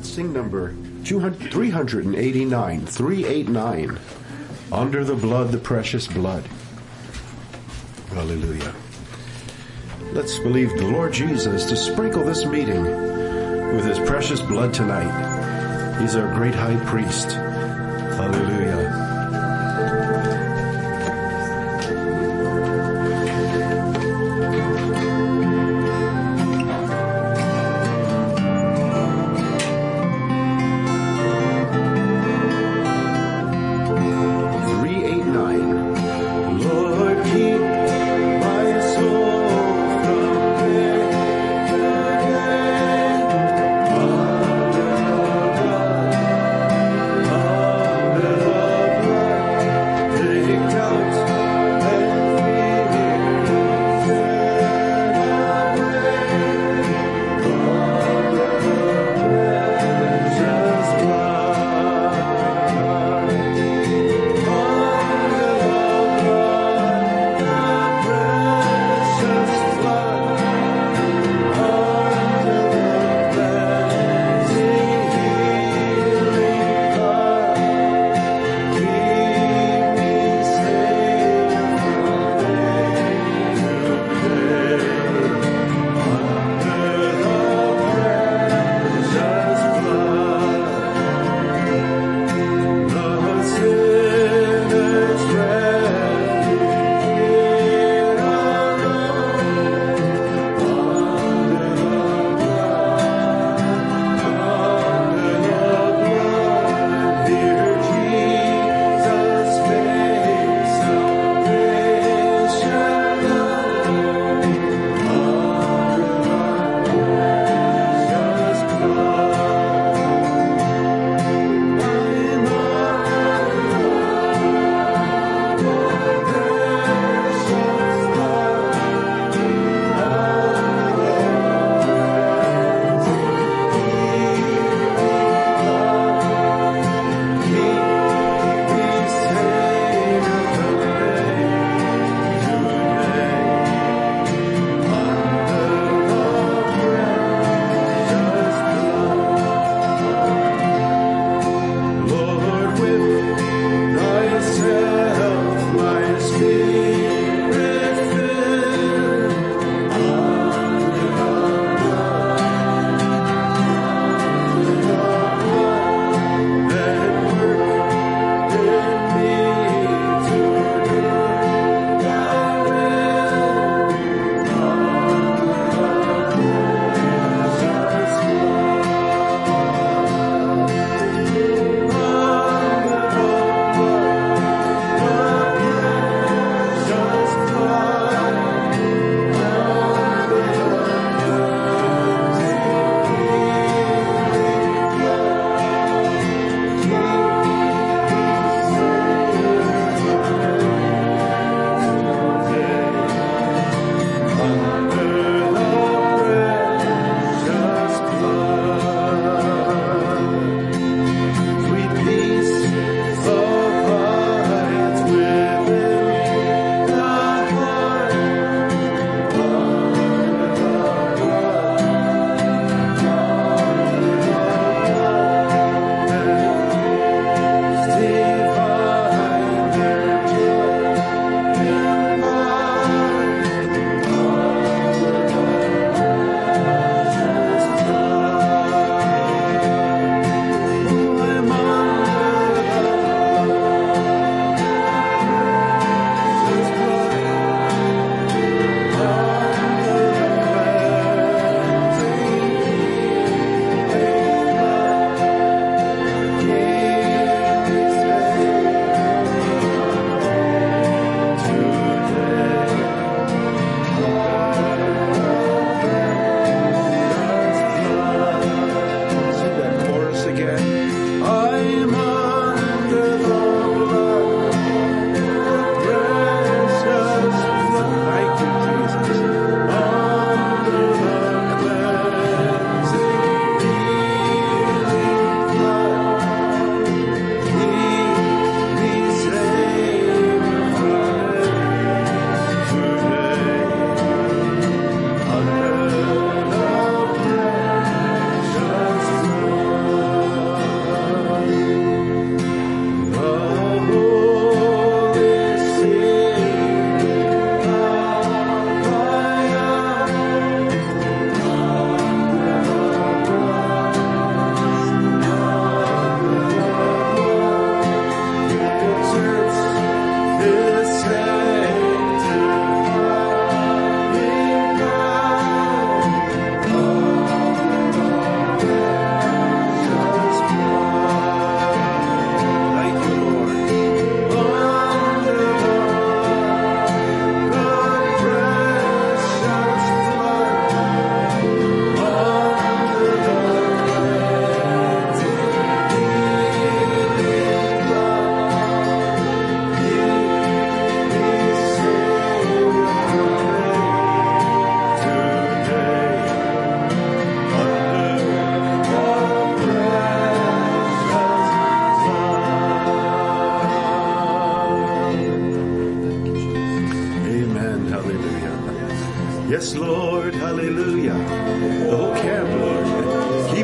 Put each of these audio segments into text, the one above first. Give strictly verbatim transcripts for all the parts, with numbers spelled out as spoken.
Let's sing number three eighty-nine, three eighty-nine. Under the blood, the precious blood. Hallelujah. Let's believe the Lord Jesus to sprinkle this meeting with his precious blood tonight. He's our great high priest. Hallelujah. Under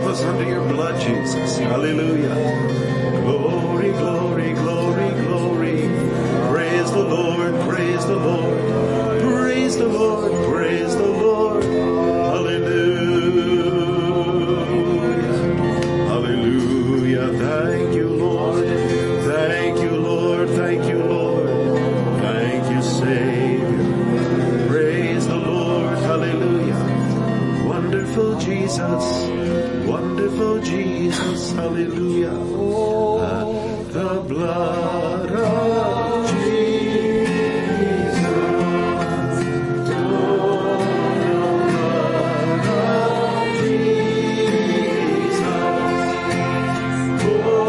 us under your blood, Jesus. Hallelujah. Glory, glory, glory, glory. Praise the Lord, praise the Lord. Praise the Lord, praise the Lord. Hallelujah. Hallelujah. Thank you, Lord. Thank you, Lord. Thank you, Lord. Thank you, Savior. Praise the Lord. Hallelujah. Wonderful Jesus. Wonderful Jesus. Hallelujah. Uh, the blood of Jesus. Oh, the blood of Jesus. Oh,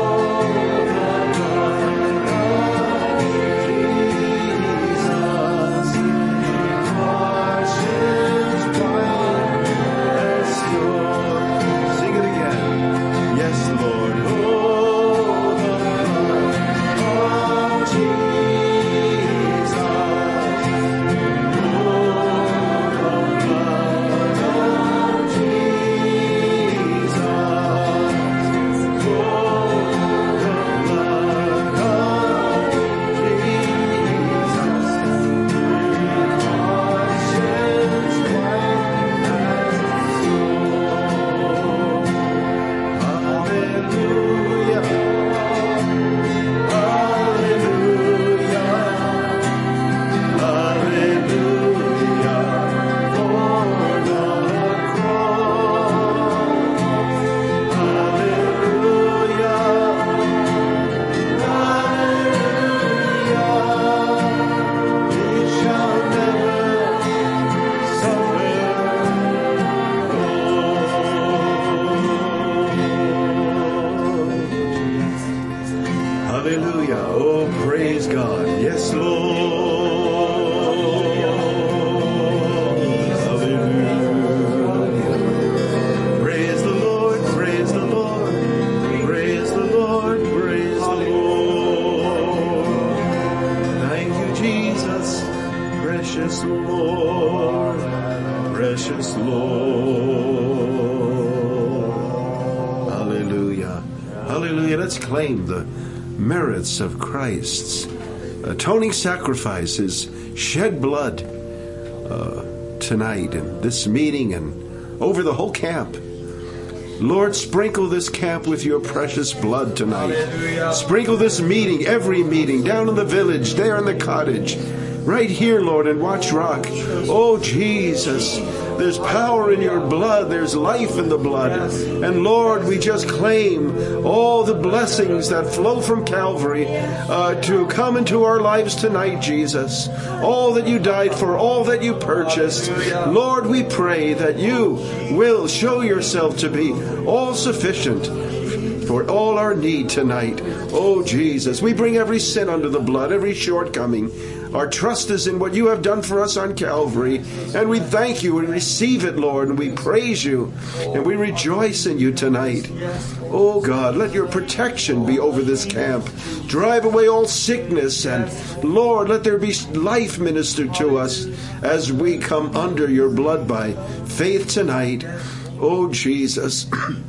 Claim the merits of Christ's atoning sacrifice, his shed blood uh, tonight in this meeting and over the whole camp. Lord, sprinkle this camp with your precious blood tonight. Hallelujah. Sprinkle this meeting, every meeting, down in the village, there in the cottage, right here, Lord, in Watch Rock. Oh, Jesus, there's power in your blood. There's life in the blood. And Lord, we just claim all the blessings that flow from Calvary uh, to come into our lives tonight, Jesus. All that you died for, all that you purchased. Lord, we pray that you will show yourself to be all sufficient for all our need tonight. Oh, Jesus, we bring every sin under the blood, every shortcoming. Our trust is in what you have done for us on Calvary. And we thank you and receive it, Lord. And we praise you. And we rejoice in you tonight. Oh, God, let your protection be over this camp. Drive away all sickness. And, Lord, let there be life ministered to us as we come under your blood by faith tonight. Oh, Jesus,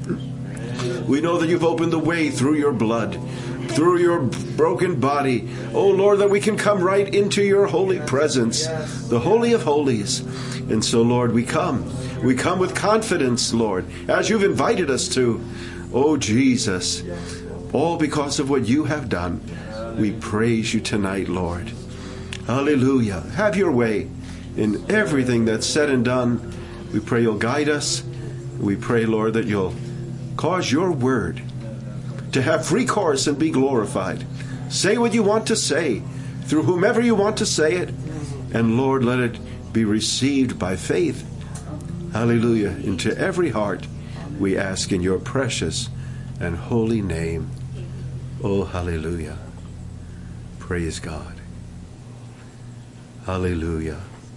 we know that you've opened the way through your blood, through your broken body. Oh, Lord, that we can come right into your holy presence, the Holy of Holies. And so, Lord, we come. We come with confidence, Lord, as you've invited us to. Oh, Jesus, all because of what you have done. We praise you tonight, Lord. Hallelujah. Have your way in everything that's said and done. We pray you'll guide us. We pray, Lord, that you'll cause your word to have free course and be glorified. Say what you want to say through whomever you want to say it. And Lord, let it be received by faith. Hallelujah. Into every heart we ask in your precious and holy name. Oh, hallelujah. Praise God. Hallelujah.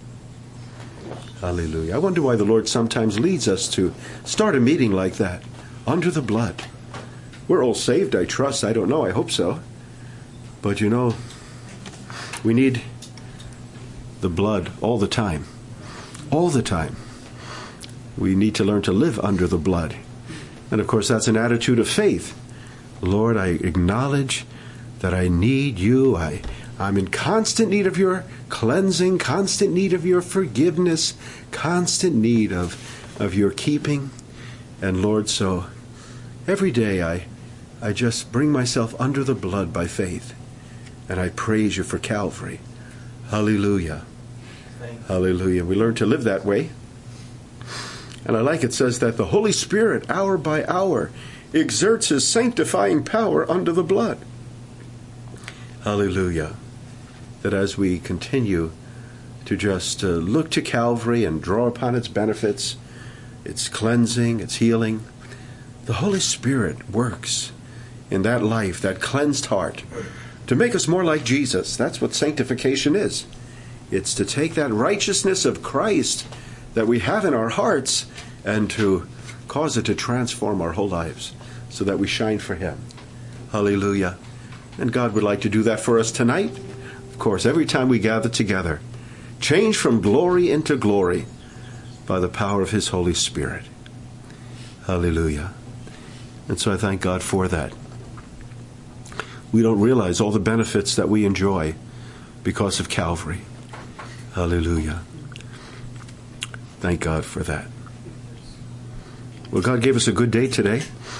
Hallelujah. I wonder why the Lord sometimes leads us to start a meeting like that, under the blood. We're all saved, I trust. I don't know. I hope so. But, you know, we need the blood all the time. All the time. We need to learn to live under the blood. And of course, that's an attitude of faith. Lord, I acknowledge that I need you. I, I'm in constant need of your cleansing, constant need of your forgiveness, constant need of, of your keeping. And Lord, so every day I, I just bring myself under the blood by faith. And I praise you for Calvary. Hallelujah. Hallelujah. We learn to live that way. And I like it says that the Holy Spirit, hour by hour, exerts his sanctifying power under the blood. Hallelujah. That as we continue to just uh, look to Calvary and draw upon its benefits, its cleansing, its healing, the Holy Spirit works in that life, that cleansed heart, to make us more like Jesus. That's what sanctification is. It's to take that righteousness of Christ that we have in our hearts and to cause it to transform our whole lives so that we shine for him. Hallelujah. And God would like to do that for us tonight. Of course, every time we gather together, change from glory into glory by the power of his Holy Spirit. Hallelujah. And so I thank God for that. We don't realize all the benefits that we enjoy because of Calvary. Hallelujah. Thank God for that. Well, God gave us a good day today.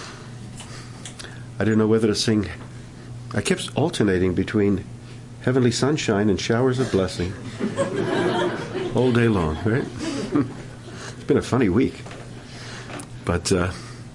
I didn't know whether to sing. I kept alternating between heavenly sunshine and showers of blessing all day long, right? It's been a funny week. But uh,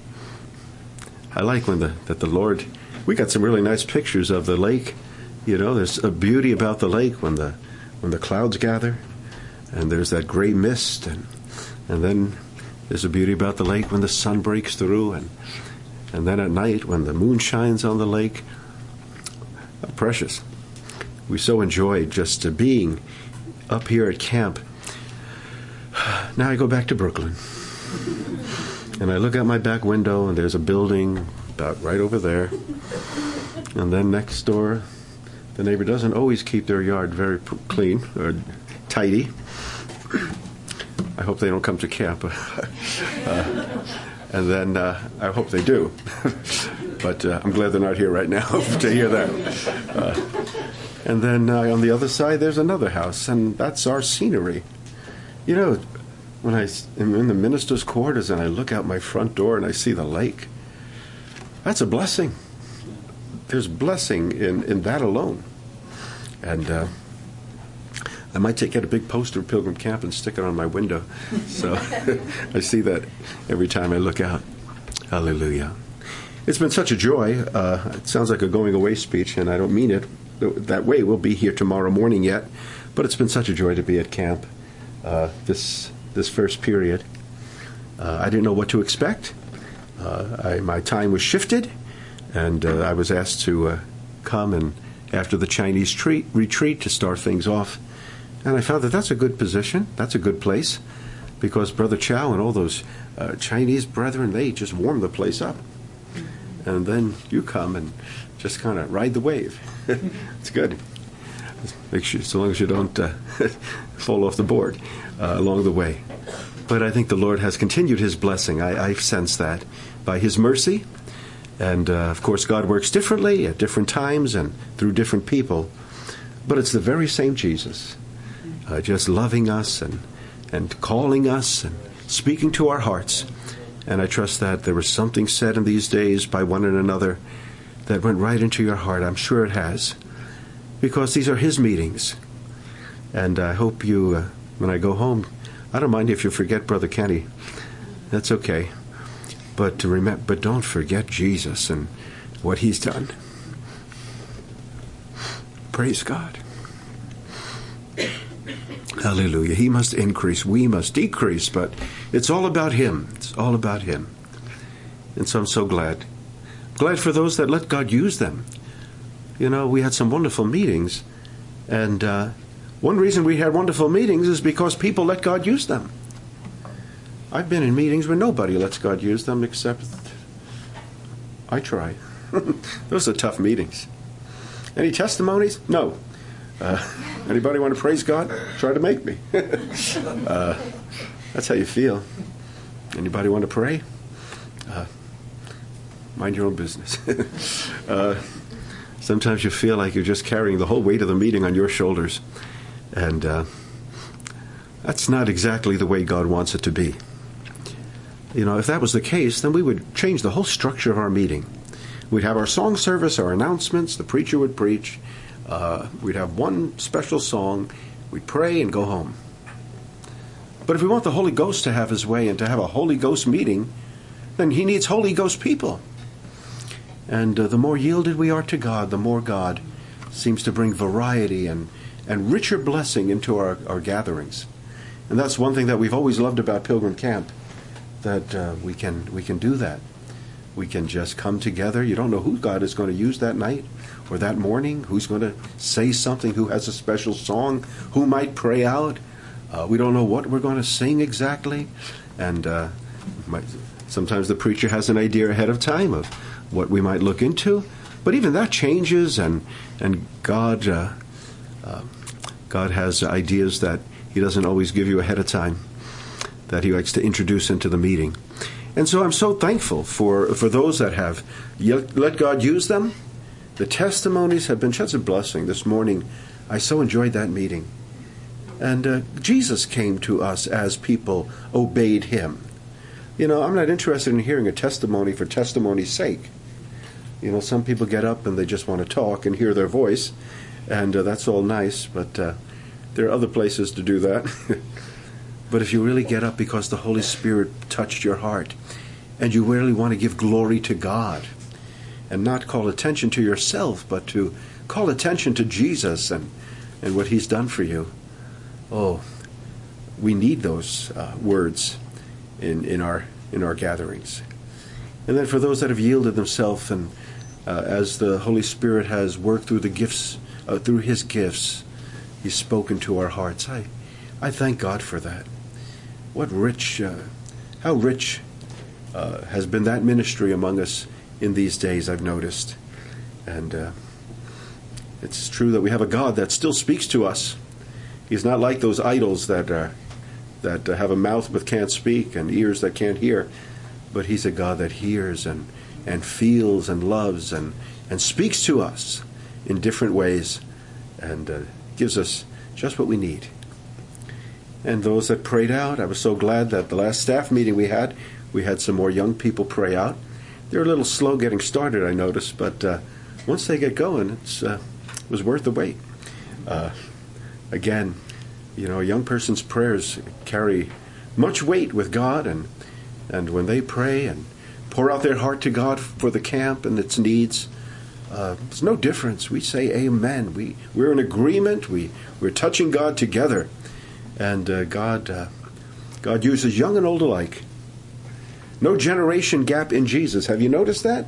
I like when the that the Lord, we got some really nice pictures of the lake. You know, there's a beauty about the lake when the when the clouds gather, and there's that gray mist, and and then there's a beauty about the lake when the sun breaks through, and and then at night when the moon shines on the lake. How precious. We so enjoyed just uh, being up here at camp. Now I go back to Brooklyn, and I look out my back window, and there's a building about right over there, and then next door, the neighbor doesn't always keep their yard very p- clean or tidy. I hope they don't come to camp. uh, and then uh, I hope they do. But uh, I'm glad they're not here right now to hear that. Uh, and then uh, on the other side, there's another house, and that's our scenery. You know, when I am in the minister's quarters and I look out my front door and I see the lake, that's a blessing. There's blessing in, in that alone. And uh, I might take get a big poster of Pilgrim Camp and stick it on my window. So I see that every time I look out. Hallelujah. It's been such a joy. Uh, it sounds like a going away speech, and I don't mean it that way. We'll be here tomorrow morning yet. But it's been such a joy to be at camp uh, this this first period. Uh, I didn't know what to expect. Uh, I, my time was shifted, and uh, I was asked to uh, come and after the Chinese treat, retreat to start things off. And I found that that's a good position. That's a good place, because Brother Chow and all those uh, Chinese brethren, they just warm the place up. And then you come and just kind of ride the wave. It's good. Make sure, so long as you don't uh, fall off the board uh, along the way. But I think the Lord has continued his blessing. I, I sense that by his mercy. And, uh, of course, God works differently at different times and through different people. But it's the very same Jesus, uh, just loving us and, and calling us and speaking to our hearts. And I trust that there was something said in these days by one and another that went right into your heart. I'm sure it has, because these are his meetings. And I hope you, uh, when I go home, I don't mind if you forget Brother Kenny. That's okay. But to remember, but don't forget Jesus and what he's done. Praise God. Hallelujah. He must increase. We must decrease. But it's all about him. It's all about him. And so I'm so glad. Glad for those that let God use them. You know, we had some wonderful meetings. And uh, one reason we had wonderful meetings is because people let God use them. I've been in meetings where nobody lets God use them except I try. Those are tough meetings. Any testimonies? No. Uh, anybody want to praise God? Try to make me. uh, that's how you feel. Anybody want to pray? Uh, mind your own business. uh, sometimes you feel like you're just carrying the whole weight of the meeting on your shoulders. And uh, that's not exactly the way God wants it to be. You know, if that was the case, then we would change the whole structure of our meeting. We'd have our song service, our announcements, the preacher would preach, uh, we'd have one special song, we'd pray and go home. But if we want the Holy Ghost to have his way and to have a Holy Ghost meeting, then he needs Holy Ghost people. And uh, the more yielded we are to God, the more God seems to bring variety and, and richer blessing into our, our gatherings. And that's one thing that we've always loved about Pilgrim Camp, that uh, we can we can do that. We can just come together. You don't know who God is going to use that night or that morning, who's going to say something, who has a special song, who might pray out. Uh, we don't know what we're going to sing exactly. And uh, might, sometimes the preacher has an idea ahead of time of what we might look into. But even that changes, and and God, uh, uh, God has ideas that he doesn't always give you ahead of time, that he likes to introduce into the meeting. And so I'm so thankful for, for those that have let God use them. The testimonies have been such a blessing. This morning, I so enjoyed that meeting. And uh, Jesus came to us as people obeyed him. You know, I'm not interested in hearing a testimony for testimony's sake. You know, some people get up and they just want to talk and hear their voice, and uh, that's all nice, but uh, there are other places to do that. But if you really get up because the Holy Spirit touched your heart, and you really want to give glory to God, and not call attention to yourself, but to call attention to Jesus and, and what he's done for you, oh, we need those uh, words in, in our in our gatherings. And then for those that have yielded themselves, and uh, as the Holy Spirit has worked through the gifts, uh, through his gifts, he's spoken to our hearts. I, I thank God for that. What rich, uh, how rich uh, has been that ministry among us in these days, I've noticed. And uh, it's true that we have a God that still speaks to us. He's not like those idols that uh, that uh, have a mouth but can't speak and ears that can't hear. But he's a God that hears and, and feels and loves and, and speaks to us in different ways, and uh, gives us just what we need. And those that prayed out, I was so glad that the last staff meeting we had, we had some more young people pray out. They're a little slow getting started, I noticed, but uh, once they get going, it's, uh, it was worth the wait. Uh, again, you know, a young person's prayers carry much weight with God, and and when they pray and pour out their heart to God for the camp and its needs, uh, it's no difference. We say amen. We, we're in agreement. We, we're touching God together. And uh, God uh, God uses young and old alike. No generation gap in Jesus. Have you noticed that?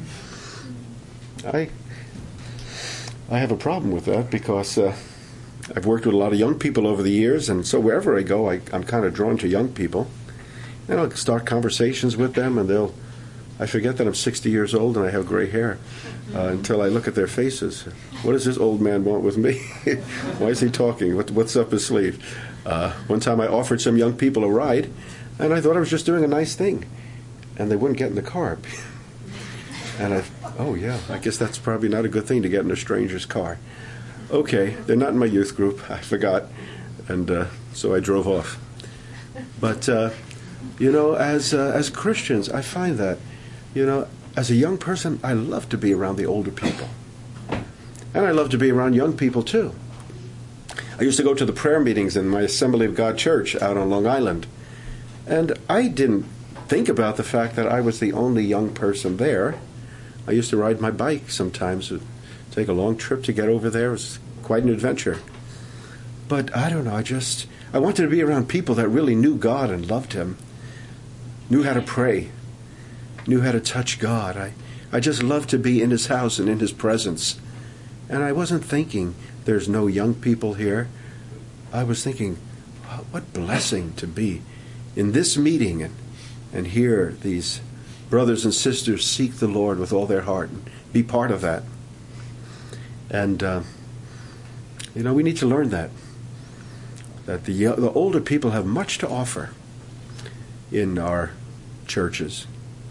I I have a problem with that, because uh, I've worked with a lot of young people over the years, and so wherever I go, I, I'm kind of drawn to young people. And I'll start conversations with them, and they'll, I forget that I'm sixty years old and I have gray hair uh, until I look at their faces. What does this old man want with me? Why is he talking? What, what's up his sleeve? Uh, one time I offered some young people a ride, and I thought I was just doing a nice thing, and they wouldn't get in the car. And I, oh yeah, I guess that's probably not a good thing to get in a stranger's car. Okay, they're not in my youth group. I forgot, and uh, so I drove off. But uh, you know, as uh, as Christians, I find that, you know, as a young person, I love to be around the older people, and I love to be around young people too. I used to go to the prayer meetings in my Assembly of God church out on Long Island, and I didn't think about the fact that I was the only young person there. I used to ride my bike sometimes. It'd take a long trip to get over there. It was quite an adventure. But I don't know, I just, I wanted to be around people that really knew God and loved him, knew how to pray, knew how to touch God. I, I just loved to be in his house and in his presence. And I wasn't thinking, there's no young people here. I was thinking, what blessing to be in this meeting and, and hear these brothers and sisters seek the Lord with all their heart and be part of that. And, uh, you know, we need to learn that. That the, the older people have much to offer in our churches.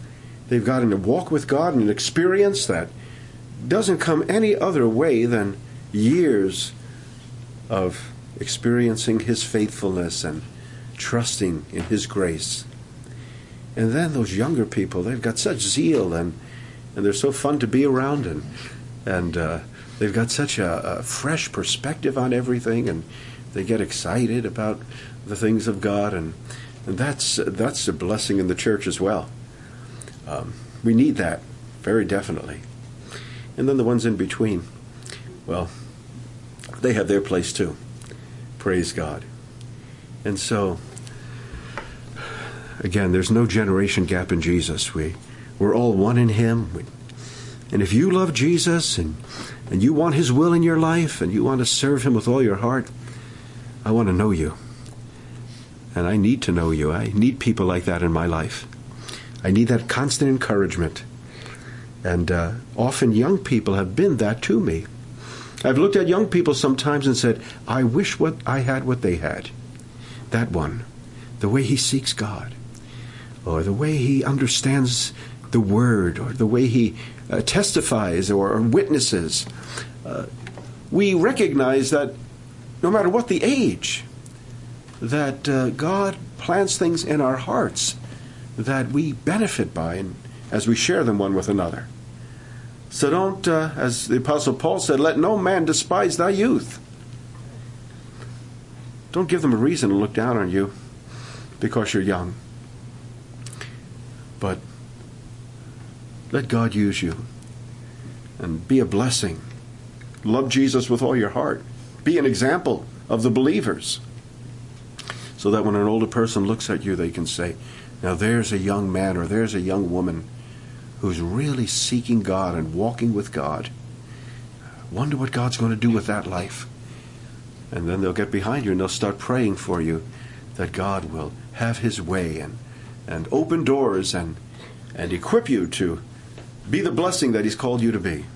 They've gotten a walk with God and an experience that doesn't come any other way than years of experiencing His faithfulness and trusting in His grace. And then those younger people, they've got such zeal, and, and they're so fun to be around, and, and uh, they've got such a, a fresh perspective on everything, and they get excited about the things of God, and, and that's, that's a blessing in the church as well. Um, we need that, very definitely. And then the ones in between, well, they have their place too. Praise God. And so, again, there's no generation gap in Jesus. We, we're all one in Him. We, and if you love Jesus and, and you want His will in your life and you want to serve Him with all your heart, I want to know you. And I need to know you. I need people like that in my life. I need that constant encouragement. And uh, often young people have been that to me. I've looked at young people sometimes and said, I wish what I had what they had. That one, the way he seeks God, or the way he understands the Word, or the way he uh, testifies or, or witnesses. Uh, we recognize that no matter what the age, that uh, God plants things in our hearts that we benefit by and as we share them one with another. So don't, uh, as the Apostle Paul said, let no man despise thy youth. Don't give them a reason to look down on you because you're young. But let God use you and be a blessing. Love Jesus with all your heart. Be an example of the believers, so that when an older person looks at you, they can say, now there's a young man or there's a young woman who's really seeking God and walking with God. Wonder what God's going to do with that life. And then they'll get behind you and they'll start praying for you that God will have His way and, and open doors and, and equip you to be the blessing that He's called you to be.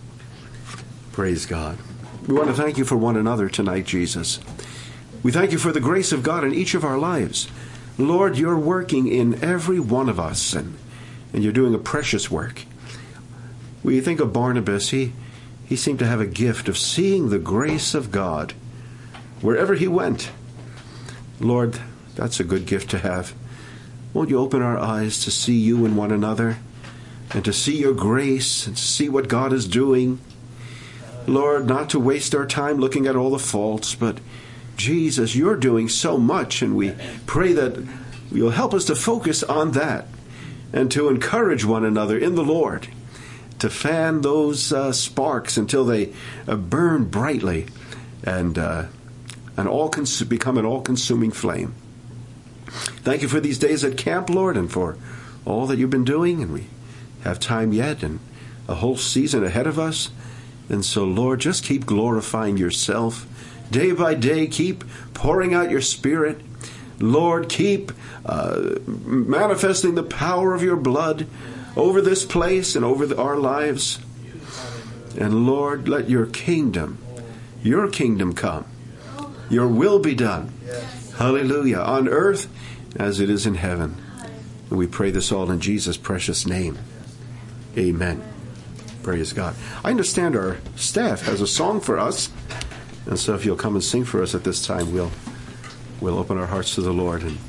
Praise God. We want to thank you for one another tonight, Jesus. We thank you for the grace of God in each of our lives. Lord, you're working in every one of us, and, and you're doing a precious work. We think of Barnabas. He, he seemed to have a gift of seeing the grace of God wherever he went. Lord, that's a good gift to have. Won't you open our eyes to see you in one another, and to see your grace, and to see what God is doing? Lord, not to waste our time looking at all the faults, but Jesus, you're doing so much, and we pray that you'll help us to focus on that and to encourage one another in the Lord, to fan those uh, sparks until they uh, burn brightly and uh, and all cons- become an all-consuming flame. Thank you for these days at camp, Lord, and for all that you've been doing, and we have time yet and a whole season ahead of us. And so, Lord, just keep glorifying yourself day by day. Keep pouring out your Spirit. Lord, keep uh, manifesting the power of your blood over this place and over the, our lives. And Lord, let your kingdom, your kingdom come. Your will be done. Hallelujah. On earth as it is in heaven. And we pray this all in Jesus' precious name. Amen. Praise God. I understand our staff has a song for us. And so if you'll come and sing for us at this time, we'll we'll open our hearts to the Lord and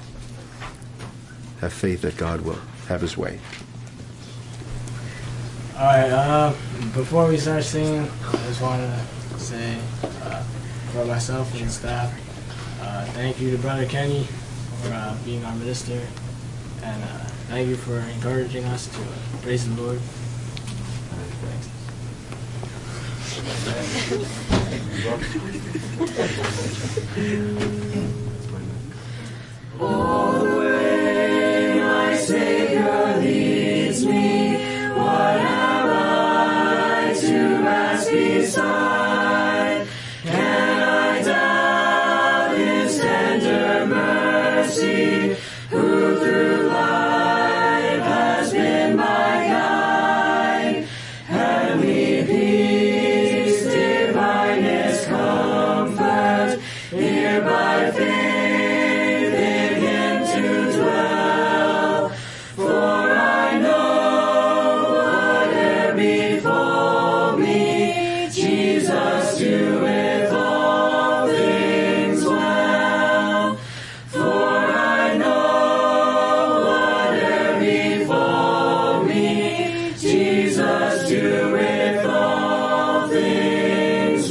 have faith that God will have His way. All right. Uh, before we start singing, I just want to say uh, for myself and the staff, uh, thank you to Brother Kenny for uh, being our minister, and uh, thank you for encouraging us to uh, praise the Lord. All the way my Savior leads me, what have I to ask beside? Can I doubt His tender mercy, who through life has been my guide? Heavenly peace, divinest comfort, here by faith in Him to dwell. For I know doeth all things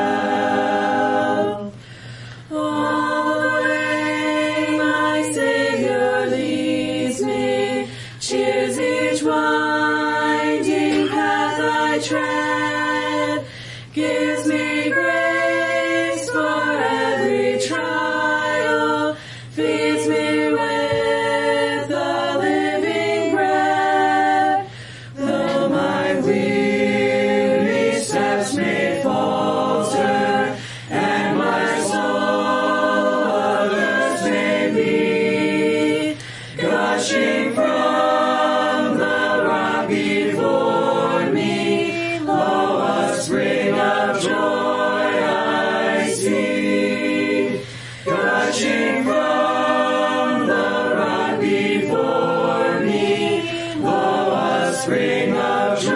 well. All the way my Savior leads me, cheers each winding path I tread, gives me grace for every trial, feeds me with the living bread. Though my weary steps may falter, and my soul others may be, gushing from the rock before me, lo, a spring of joy I see. Gushing from the rock before me, lo, a spring of joy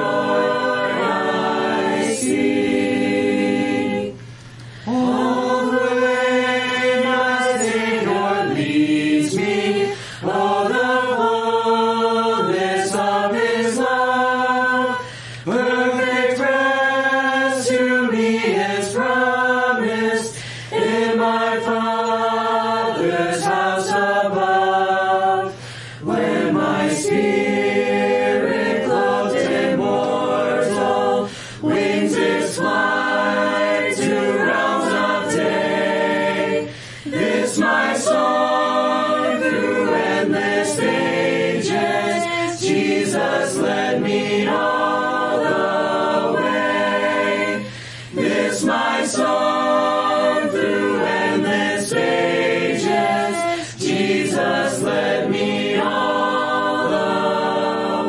I see. All the way my Savior leads me, oh, the fullness of His love, perfect rest to me is promised in my Father's house above. When my spirit clothed immortal wings its flight to realms of day, this my song through endless ages, Jesus led me all the way. This my song through endless ages, Jesus led me all the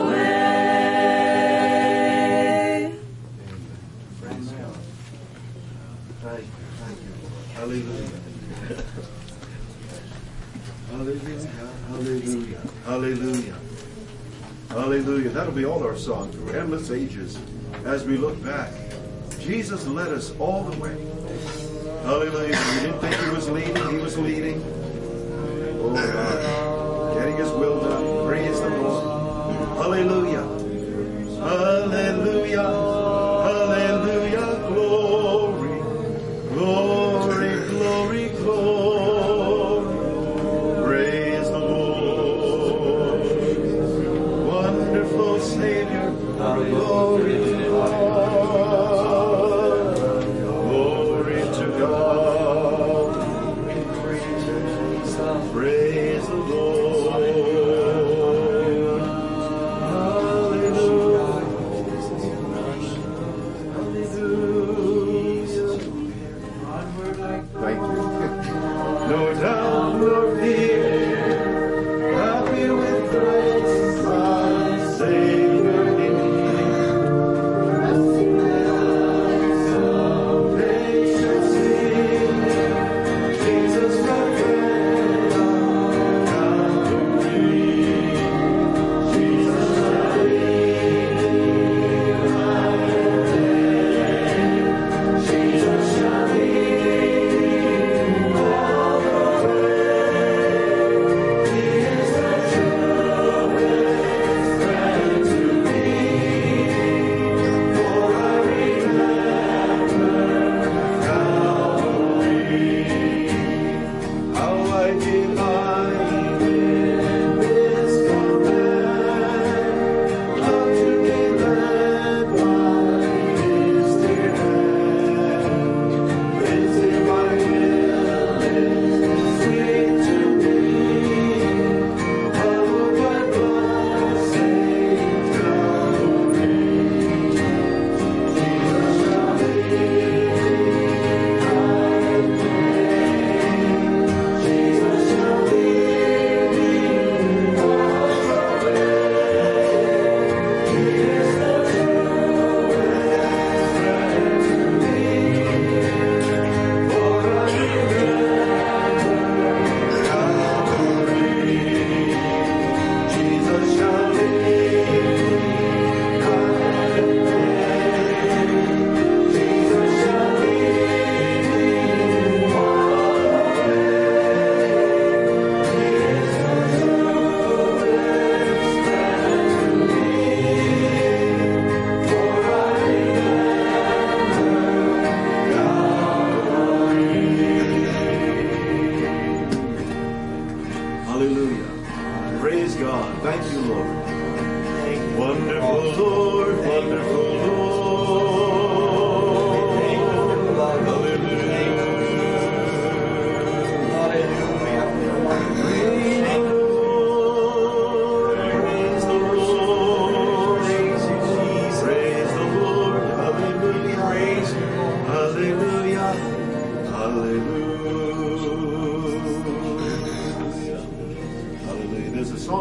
way. Thank you, thank you. Hallelujah. Hallelujah, hallelujah, hallelujah. Hallelujah. That'll be all our song through endless ages as we look back. Jesus led us all the way. Hallelujah. We didn't think He was leading, He was leading. Oh God. Getting His will done. Praise the Lord. Hallelujah. Hallelujah. Hallelujah. Glory. Glory, glory, glory. Praise the Lord. Wonderful Savior. Glory to God. Glory to God. Praise the Lord. Hallelujah. Hallelujah. Thank you. No doubt nor fear, happy with Christ, my Savior in me.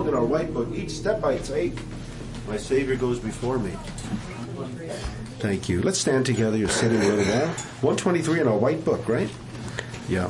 found in our white book. Each step I take, my Savior goes before me. Thank you. Let's stand together. You're sitting a little while. one twenty-three in our white book, right? Yeah.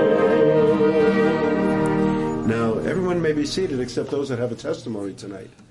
Seated except those that have a testimony tonight.